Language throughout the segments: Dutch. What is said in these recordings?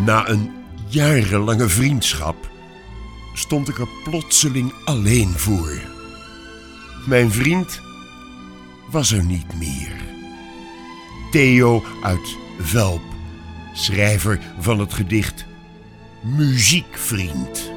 Na een jarenlange vriendschap stond ik er plotseling alleen voor. Mijn vriend was er niet meer. Theo uit Velp, schrijver van het gedicht Muziekvriend.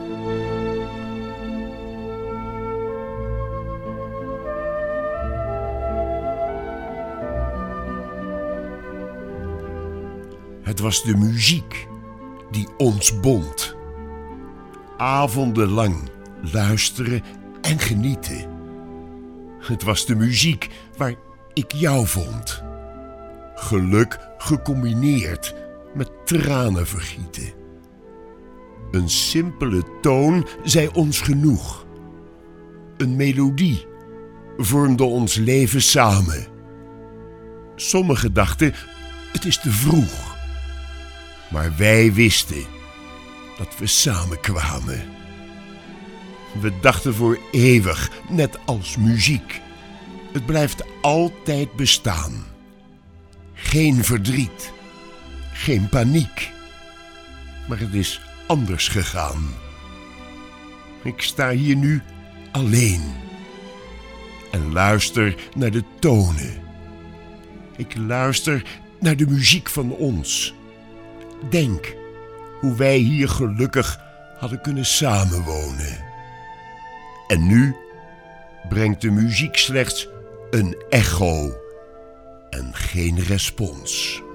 Het was de muziek die ons bond. Avondenlang luisteren en genieten. Het was de muziek waar ik jou vond. Geluk gecombineerd met tranen vergieten. Een simpele toon zei ons genoeg. Een melodie vormde ons leven samen. Sommigen dachten, het is te vroeg. Maar wij wisten dat we samenkwamen. We dachten voor eeuwig, net als muziek. Het blijft altijd bestaan. Geen verdriet, geen paniek. Maar het is anders gegaan. Ik sta hier nu alleen en luister naar de tonen. Ik luister naar de muziek van ons. Denk hoe wij hier gelukkig hadden kunnen samenwonen. En nu brengt de muziek slechts een echo en geen respons.